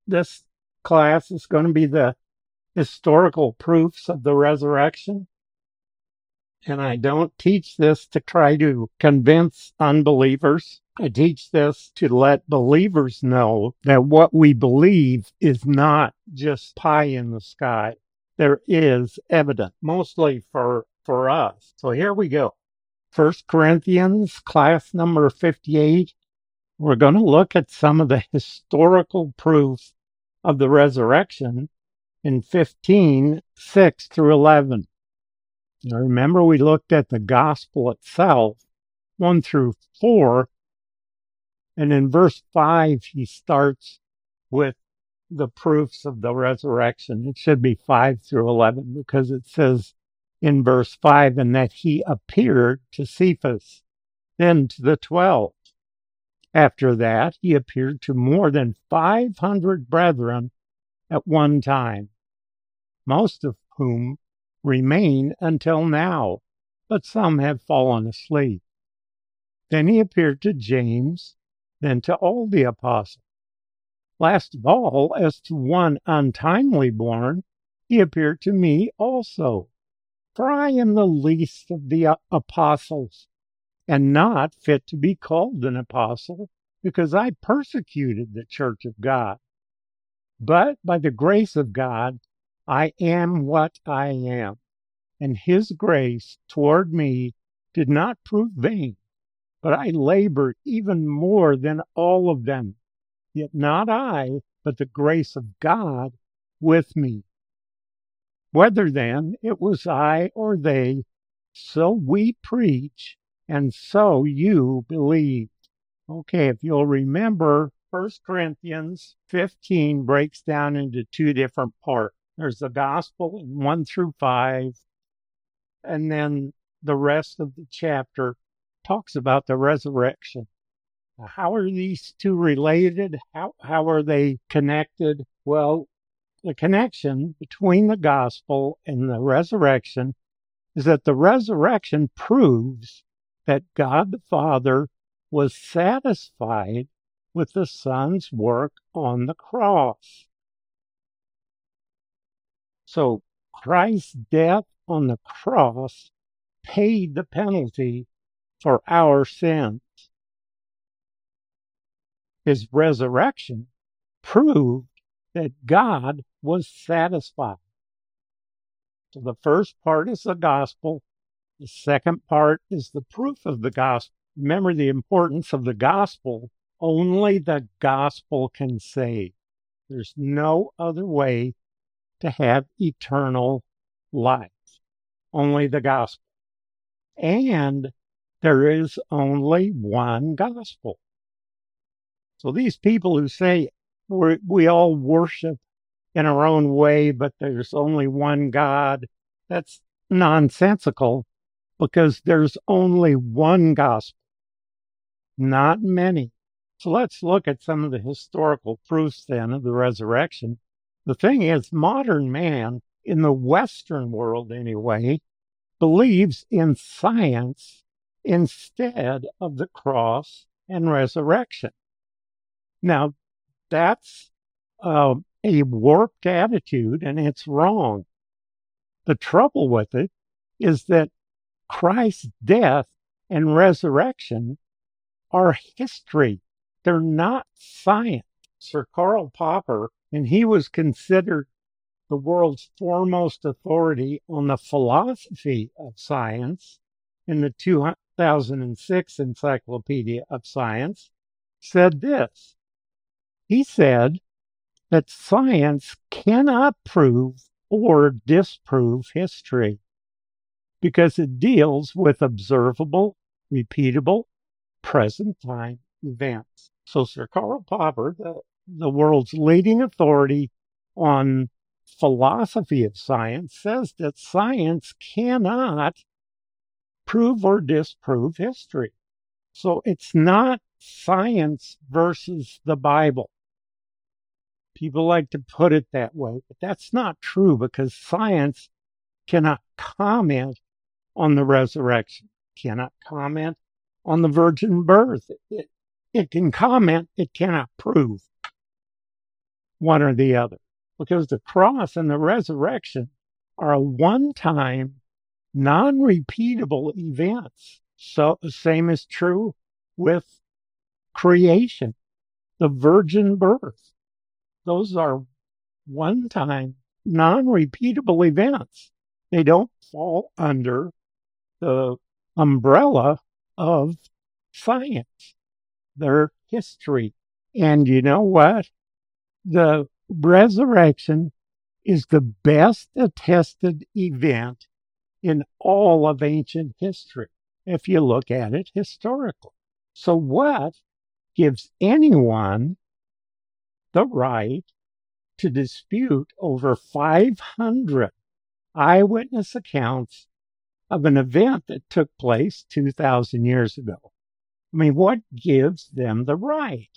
This class is going to be the historical proofs of the resurrection. And I don't teach this to try to convince unbelievers. I teach this to let believers know that what we believe is not just pie in the sky. There is evidence, mostly for us. So here we go. First Corinthians, class number 58. We're going to look at some of the historical proof of the resurrection in 15, 6 through 11. Now remember, we looked at the gospel itself, 1 through 4, and in verse 5, he starts with the proofs of the resurrection. It should be 5 through 11 because it says in verse 5, and that he appeared to Cephas, then to the 12. After that, he appeared to more than 500 brethren at one time, most of whom remain until now, but some have fallen asleep. Then he appeared to James, then to all the apostles. Last of all, as to one untimely born, he appeared to me also. For I am the least of the apostles, and not fit to be called an apostle, because I persecuted the church of God. But by the grace of God, I am what I am, and his grace toward me did not prove vain, but I labored even more than all of them. Yet not I, but the grace of God with me. Whether then it was I or they, so we preach, and so you believe. Okay, if you'll remember, 1 Corinthians 15 breaks down into two different parts. There's the gospel in 1 through 5, and then the rest of the chapter talks about the resurrection. Now, how are these two related? How are they connected? Well, the connection between the gospel and the resurrection is that the resurrection proves that God the Father was satisfied with the Son's work on the cross. So Christ's death on the cross paid the penalty for our sins. His resurrection proved that God was satisfied. So the first part is the gospel. The second part is the proof of the gospel. Remember the importance of the gospel. Only the gospel can save. There's no other way to have eternal life. Only the gospel. And there is only one gospel. So these people who say we all worship in our own way, but there's only one God, that's nonsensical because there's only one gospel, not many. So let's look at some of the historical proofs then of the resurrection. The thing is, modern man, in the Western world anyway, believes in science instead of the cross and resurrection. Now, that's a warped attitude, and it's wrong. The trouble with it is that Christ's death and resurrection are history. They're not science. Sir Karl Popper, and he was considered the world's foremost authority on the philosophy of science in the 2006 Encyclopedia of Science, said this. He said that science cannot prove or disprove history because it deals with observable, repeatable, present time events. So Sir Karl Popper, the world's leading authority on philosophy of science, says that science cannot prove or disprove history. So it's not science versus the Bible. People like to put it that way, but that's not true because science cannot comment on the resurrection, cannot comment on the virgin birth. It can comment, it cannot prove. one or the other, because the cross and the resurrection are a one-time, non-repeatable events. So the same is true with creation, the virgin birth. Those are one-time, non-repeatable events. They don't fall under the umbrella of science. They're history. And you know what? The resurrection is the best attested event in all of ancient history, if you look at it historically. So, what gives anyone the right to dispute over 500 eyewitness accounts of an event that took place 2,000 years ago? I mean, what gives them the right?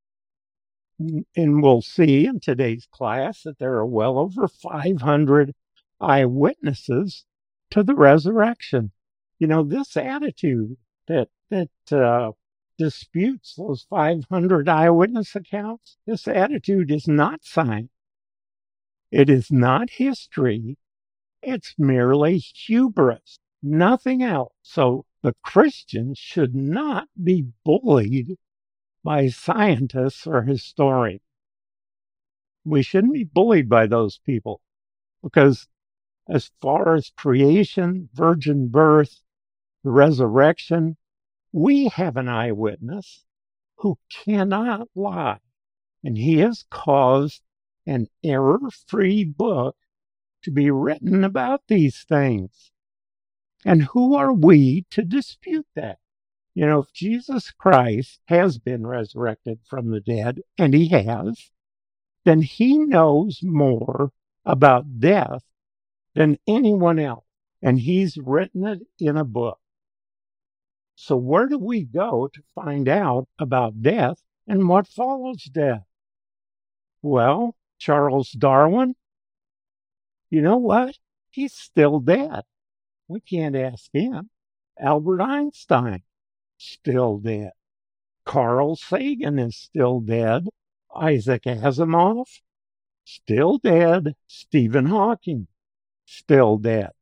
And we'll see in today's class that there are well over 500 eyewitnesses to the resurrection. You know, this attitude that disputes those 500 eyewitness accounts, this attitude is not science. It is not history. It's merely hubris, nothing else. So the Christians should not be bullied by scientists or historians. We shouldn't be bullied by those people because, as far as creation, virgin birth, the resurrection, we have an eyewitness who cannot lie. And he has caused an error free book to be written about these things. And who are we to dispute that? You know, if Jesus Christ has been resurrected from the dead, and he has, then he knows more about death than anyone else. And he's written it in a book. So where do we go to find out about death and what follows death? Well, Charles Darwin, you know what? He's still dead. We can't ask him. Albert Einstein, still dead. Carl Sagan is still dead. Isaac Asimov, still dead. Stephen Hawking, still dead.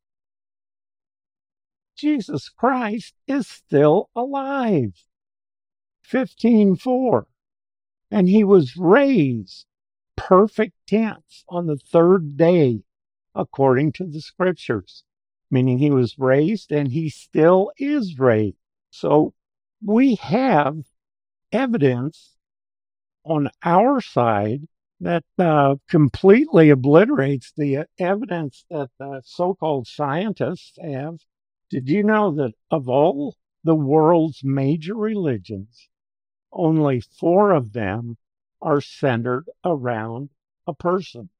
Jesus Christ is still alive. 15:4. And he was raised, perfect tense, on the third day, according to the scriptures, meaning he was raised and he still is raised. So we have evidence on our side that completely obliterates the evidence that the so-called scientists have. Did you know that of all the world's major religions, only 4 of them are centered around a person?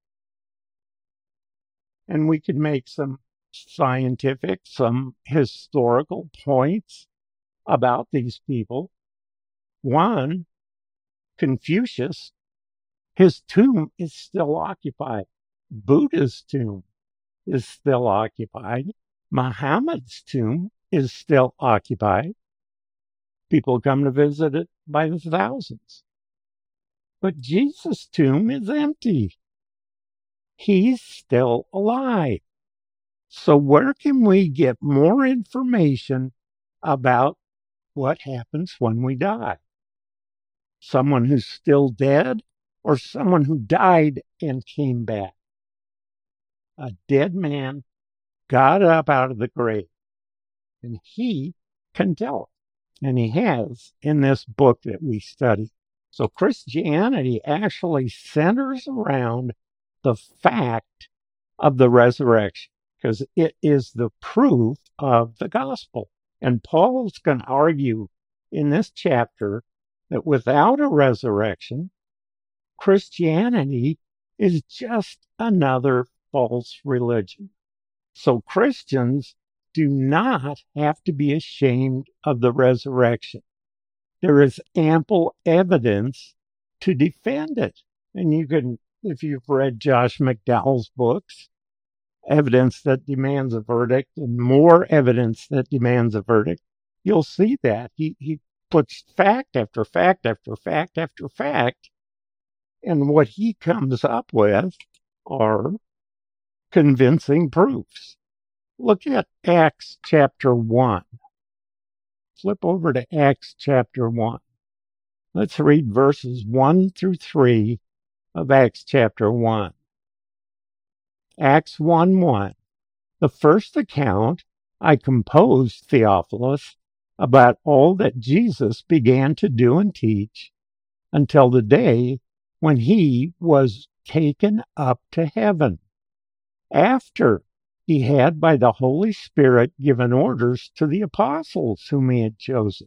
And we could make some scientific, some historical points about these people. One, Confucius, his tomb is still occupied. Buddha's tomb is still occupied. Muhammad's tomb is still occupied. People come to visit it by the thousands. But Jesus' tomb is empty. He's still alive. So where can we get more information about what happens when we die? Someone who's still dead or someone who died and came back? A dead man got up out of the grave, and he can tell it. And he has in this book that we study. So Christianity actually centers around the fact of the resurrection because it is the proof of the gospel. And Paul's going to argue in this chapter that without a resurrection, Christianity is just another false religion. So Christians do not have to be ashamed of the resurrection. There is ample evidence to defend it. And you can, if you've read Josh McDowell's books, Evidence That Demands a Verdict and More Evidence That Demands a Verdict, you'll see that. He puts fact after fact after fact after fact And what he comes up with are convincing proofs. Look at Acts chapter 1. Flip over to Acts chapter 1. Let's read verses 1 through 3 of Acts chapter 1. Acts 1:1. The first account I composed, Theophilus, about all that Jesus began to do and teach until the day when he was taken up to heaven, after he had by the Holy Spirit given orders to the apostles whom he had chosen.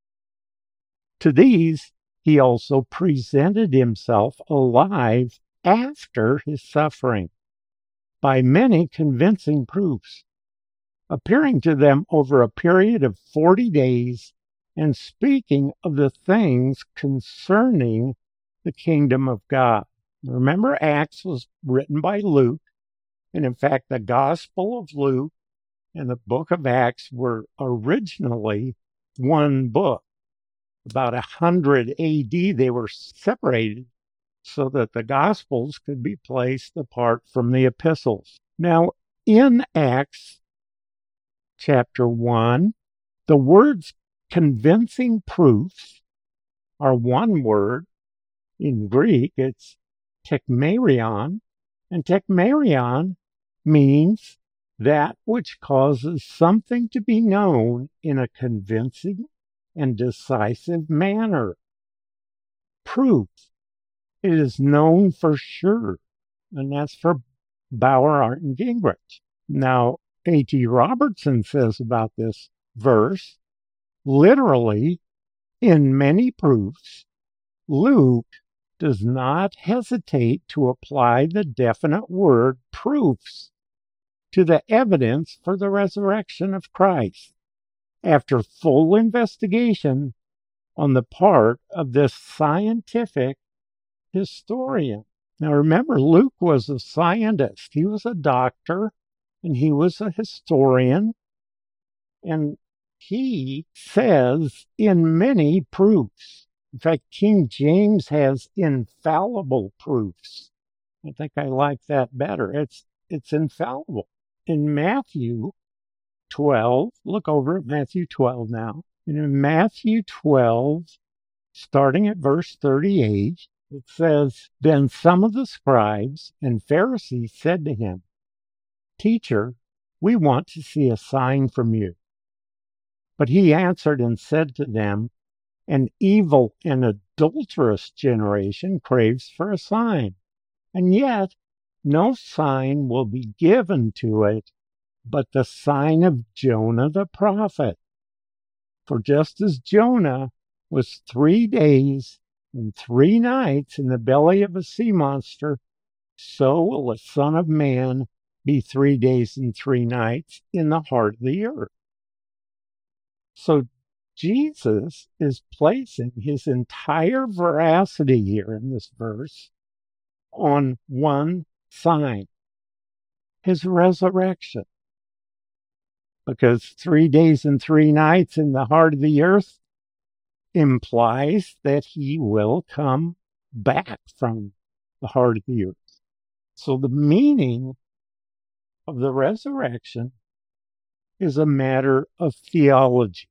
To these he also presented himself alive after his suffering by many convincing proofs, appearing to them over a period of 40 days and speaking of the things concerning the kingdom of God. Remember, Acts was written by Luke, and in fact, the Gospel of Luke and the book of Acts were originally one book. About 100 AD, they were separated so that the Gospels could be placed apart from the epistles. Now, in Acts chapter 1, the words convincing proofs are one word. In Greek, it's tekmerion, and tekmerion means that which causes something to be known in a convincing and decisive manner. Proof. It is known for sure, and that's for Bauer, Art, and Gingrich. Now, A.T. Robertson says about this verse, literally, in many proofs, Luke does not hesitate to apply the definite word proofs to the evidence for the resurrection of Christ after full investigation on the part of this scientific historian. Now remember, Luke was a scientist. He was a doctor and he was a historian. And he says in many proofs. In fact, King James has infallible proofs. I think I like that better. It's infallible. In Matthew 12, look over at Matthew 12 now. And in Matthew 12, starting at verse 38, it says, Then some of the scribes and Pharisees said to him, Teacher, we want to see a sign from you. But he answered and said to them, An evil and adulterous generation craves for a sign, and yet no sign will be given to it but the sign of Jonah the prophet. For just as Jonah was 3 days and 3 nights in the belly of a sea monster, so will the Son of Man be 3 days and 3 nights in the heart of the earth. So Jesus is placing his entire veracity here in this verse on one sign, his resurrection. Because 3 days and 3 nights in the heart of the earth implies that he will come back from the heart of the earth. So the meaning of the resurrection is a matter of theology.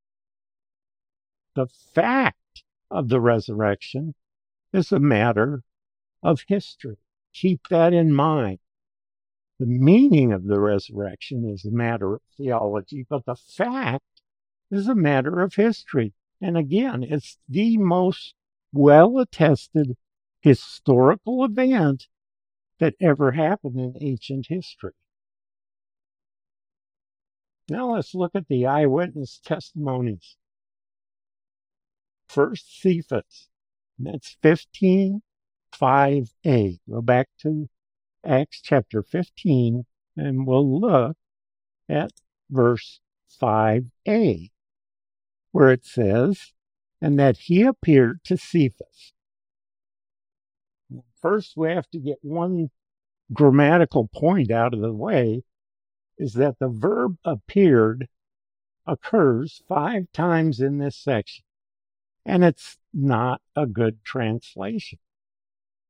The fact of the resurrection is a matter of history. Keep that in mind. The meaning of the resurrection is a matter of theology, but the fact is a matter of history. And again, it's the most well-attested historical event that ever happened in ancient history. Now let's look at the eyewitness testimonies. First, Cephas. That's 15:5a. Go back to Acts chapter 15, and we'll look at verse 5a, where it says, and that he appeared to Cephas. First, we have to get one grammatical point out of the way, is that the verb appeared occurs 5 times in this section, and it's not a good translation.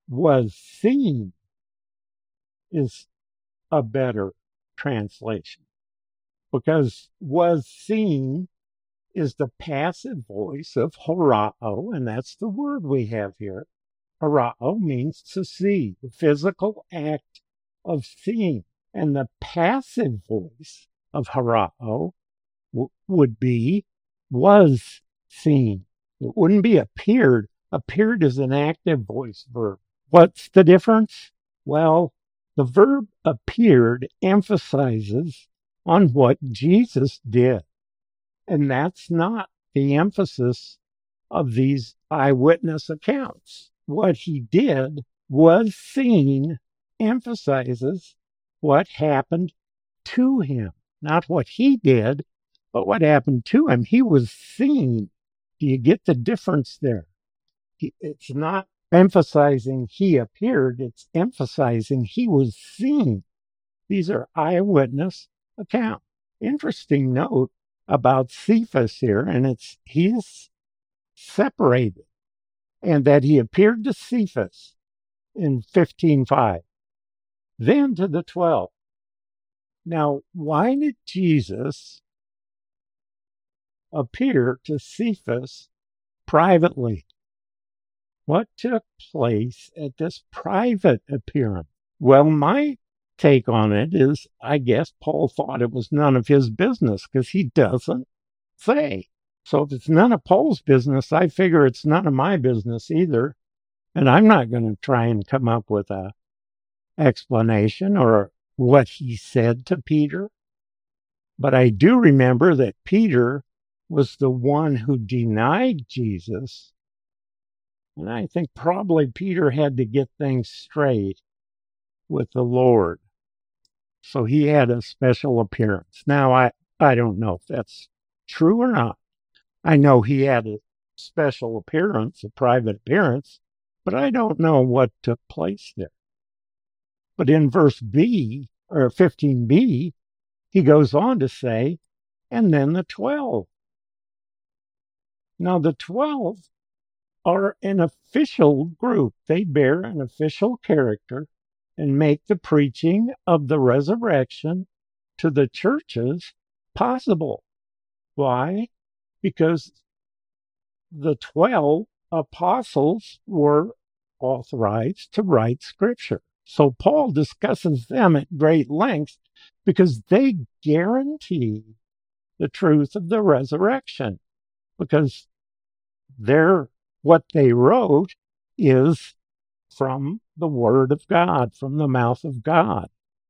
was seen is a better translation, because was seen is the passive voice of horao, and that's the word we have here. Horao means to see, the physical act of seeing. And the passive voice of horao would be was seen. It wouldn't be appeared. Appeared is an active voice verb. What's the difference? Well, the verb appeared emphasizes on what Jesus did. And that's not the emphasis of these eyewitness accounts. What he did was seen emphasizes what happened to him, not what he did, but what happened to him. He was seen. Do you get the difference there? It's not emphasizing he appeared, it's emphasizing he was seen. These are eyewitness accounts. Interesting note about Cephas here, and he's separated, and that he appeared to Cephas in 15:5, then to the 12. Now, why did Jesus appear to Cephas privately? What took place at this private appearance? Well, my take on it is I guess Paul thought it was none of his business because he doesn't say. So if it's none of Paul's business, I figure it's none of my business either. And I'm not going to try and come up with a explanation or what he said to Peter. But I do remember that Peter was the one who denied Jesus. And I think probably Peter had to get things straight with the Lord. So he had a special appearance. Now, I don't know if that's true or not. I know he had a special appearance, a private appearance, but I don't know what took place there. But in verse B, or 15b, he goes on to say, and then the 12. Now, the 12 are an official group. They bear an official character and make the preaching of the resurrection to the churches possible. Why? Because the 12 apostles were authorized to write scripture. So Paul discusses them at great length because they guarantee the truth of the resurrection, because what they wrote is from the Word of God, from the mouth of God.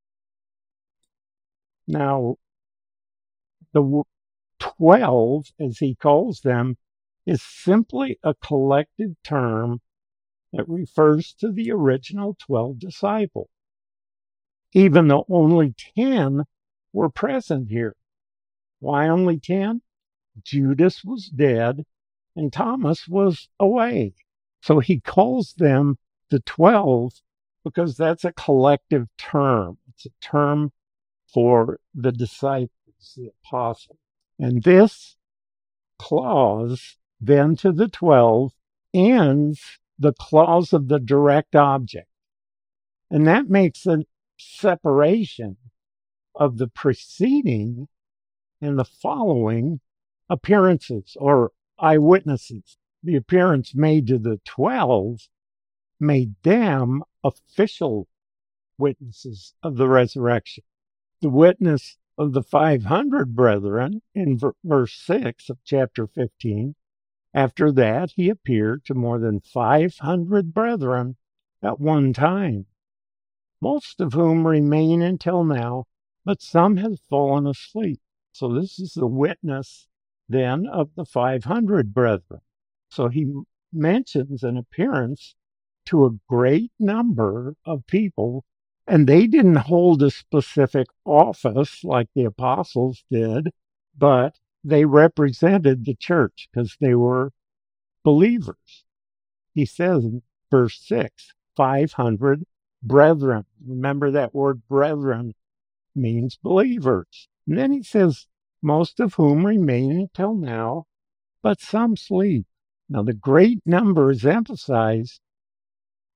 Now, the 12, as he calls them, is simply a collective term that refers to the original 12 disciples, even though only 10 were present here. Why only 10? Judas was dead and Thomas was away. So he calls them the 12 because that's a collective term. It's a term for the disciples, the apostles. And this clause, then to the 12, ends the clause of the direct object. And that makes a separation of the preceding and the following appearances or eyewitnesses. The appearance made to the 12 made them official witnesses of the resurrection. The witness of the 500 brethren in verse 6 of chapter 15. After that, he appeared to more than 500 brethren at one time, most of whom remain until now, but some have fallen asleep. So this is the witness then of the 500 brethren. So he mentions an appearance to a great number of people, and they didn't hold a specific office like the apostles did, but they represented the church because they were believers. He says in verse 6, 500 brethren. Remember that word brethren means believers. And then he says, most of whom remain until now, but some sleep. Now, the great number is emphasized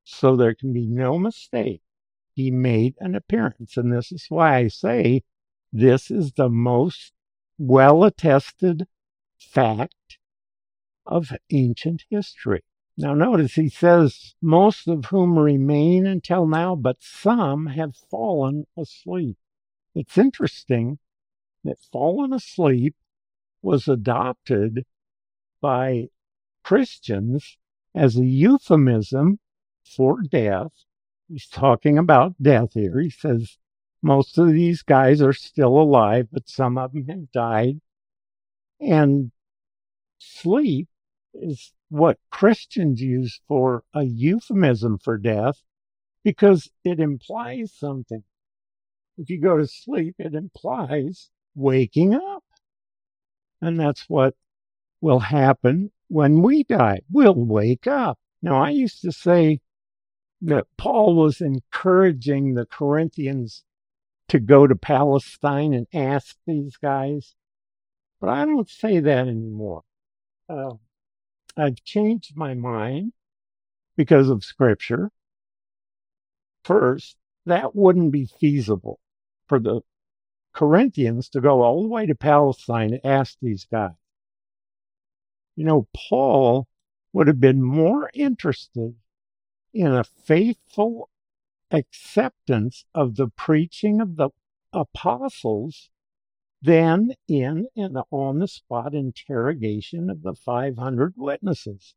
So there can be no mistake. He made an appearance. And this is why I say this is the most well attested fact of ancient history. Now, notice he says, most of whom remain until now, but some have fallen asleep. It's interesting that fallen asleep was adopted by Christians as a euphemism for death. He's talking about death here. He says most of these guys are still alive, but some of them have died. And sleep is what Christians use for a euphemism for death because it implies something. If you go to sleep, it implies waking up. And that's what will happen when we die. We'll wake up. Now, I used to say that Paul was encouraging the Corinthians to go to Palestine and ask these guys, but I don't say that anymore. I've changed my mind because of Scripture. First, that wouldn't be feasible for the Corinthians to go all the way to Palestine to ask these guys. You know, Paul would have been more interested in a faithful acceptance of the preaching of the apostles than in an on the spot interrogation of the 500 witnesses.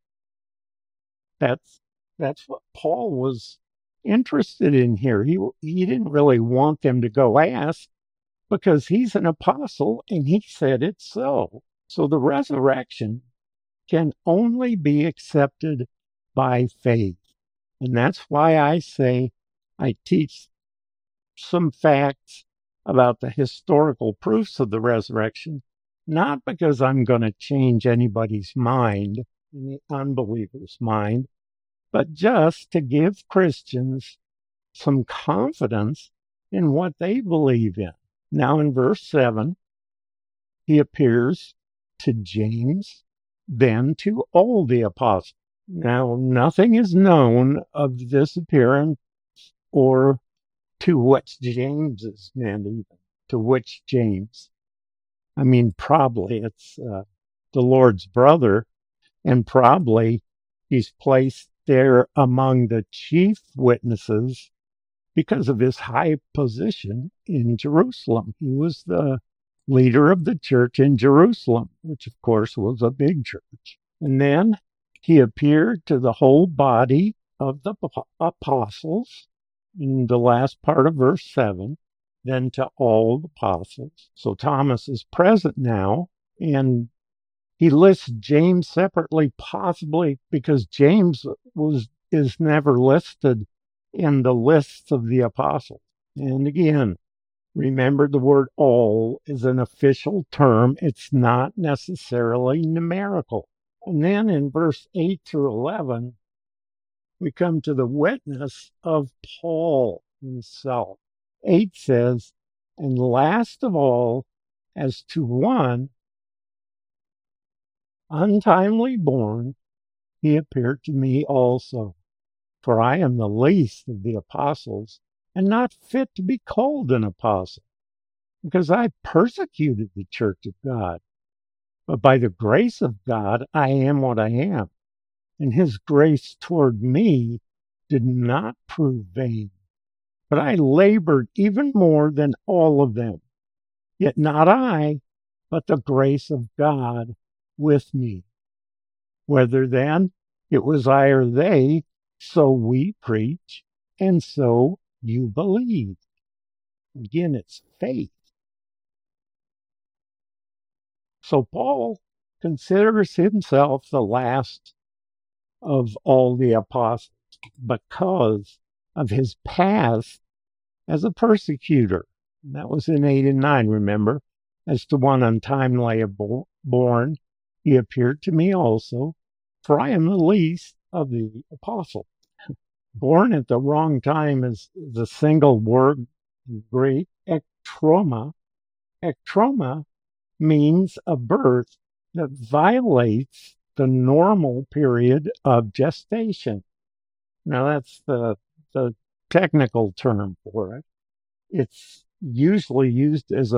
That's what Paul was interested in here. He didn't really want them to go ask because he's an apostle and he said it's so. So the resurrection can only be accepted by faith. And that's why I say I teach some facts about the historical proofs of the resurrection, not because I'm going to change anybody's mind, any unbeliever's mind, but just to give Christians some confidence in what they believe in. Now, in verse 7, he appears to James, then to all the apostles. Now, nothing is known of this appearance or to which James is meant, even to which James. I mean, probably it's the Lord's brother, and probably he's placed there among the chief witnesses because of his high position in Jerusalem. He was the leader of the church in Jerusalem, which of course was a big church. And then he appeared to the whole body of the apostles in the last part of verse 7, then to all the apostles. So Thomas is present now, and he lists James separately, possibly because James is never listed in the lists of the apostles. And again, remember the word all is an official term. It's not necessarily numerical. And then in verse 8 through 11, we come to the witness of Paul himself. 8 says, and last of all, as to one untimely born, he appeared to me also. For I am the least of the apostles, and not fit to be called an apostle, because I persecuted the church of God. But by the grace of God, I am what I am. And his grace toward me did not prove vain. But I labored even more than all of them. Yet not I, but the grace of God with me. Whether then it was I or they, so we preach, and so you believe. Again, it's faith. So Paul considers himself the last of all the apostles because of his past as a persecutor. That was in 8 and 9, remember? As to one untimely born, he appeared to me also, for I am the least of the apostles. Born at the wrong time is the single word in Greek, ektroma. Ektroma means a birth that violates the normal period of gestation. Now that's the technical term for it. It's usually used as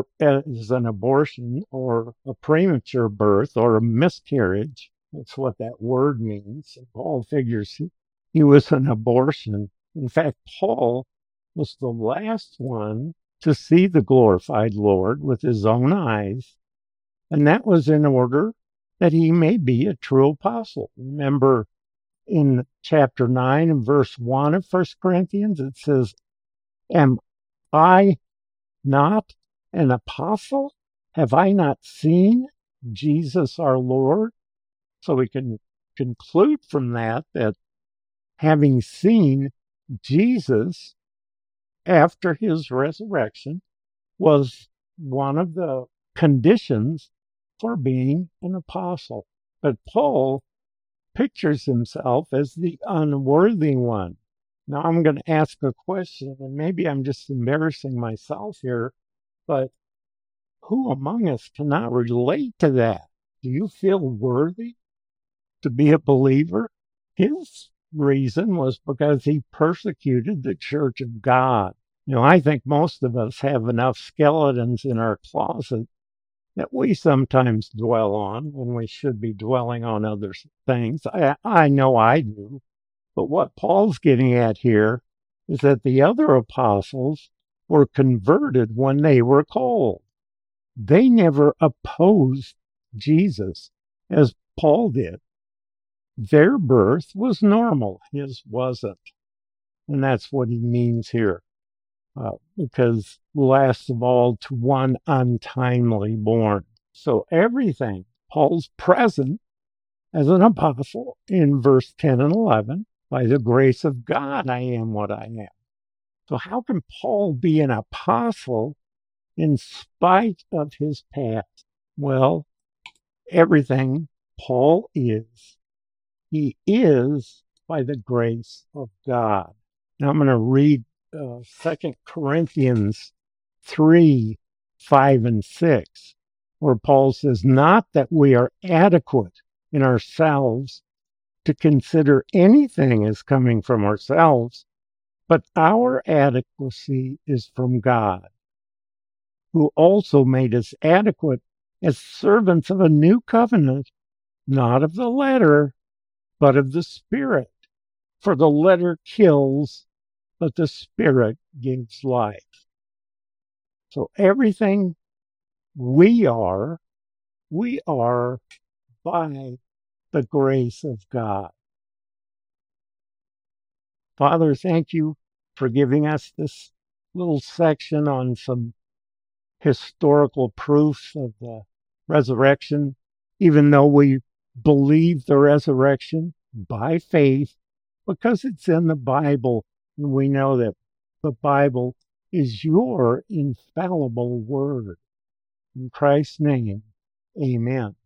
as an abortion or a premature birth or a miscarriage. That's what that word means. Paul figures he was an abortion. In fact, Paul was the last one to see the glorified Lord with his own eyes, and that was in order that he may be a true apostle. Remember in chapter 9 and verse 1 of First Corinthians, it says, Am I not an apostle? Have I not seen Jesus our Lord? So we can conclude from that having seen Jesus after his resurrection was one of the conditions for being an apostle. But Paul pictures himself as the unworthy one. Now I'm going to ask a question, and maybe I'm just embarrassing myself here, but who among us cannot relate to that? Do you feel worthy to be a believer? His reason was because he persecuted the church of God. I think most of us have enough skeletons in our closet that we sometimes dwell on when we should be dwelling on other things. I know I do. But what Paul's getting at here is that the other apostles were converted when they were called. They never opposed Jesus as Paul did. Their birth was normal, his wasn't. And that's what he means here. Because last of all, to one untimely born. So everything, Paul's present as an apostle in verse 10 and 11. By the grace of God, I am what I am. So how can Paul be an apostle in spite of his past? Well, everything Paul is, he is by the grace of God. Now I'm going to read 2 Corinthians 3, 5, and 6, where Paul says, Not that we are adequate in ourselves to consider anything as coming from ourselves, but our adequacy is from God, who also made us adequate as servants of a new covenant, not of the letter, but of the Spirit. For the letter kills, but the Spirit gives life. So everything we are by the grace of God. Father, thank you for giving us this little section on some historical proofs of the resurrection, even though we believe the resurrection by faith because it's in the Bible, and we know that the Bible is your infallible word. In Christ's name, amen.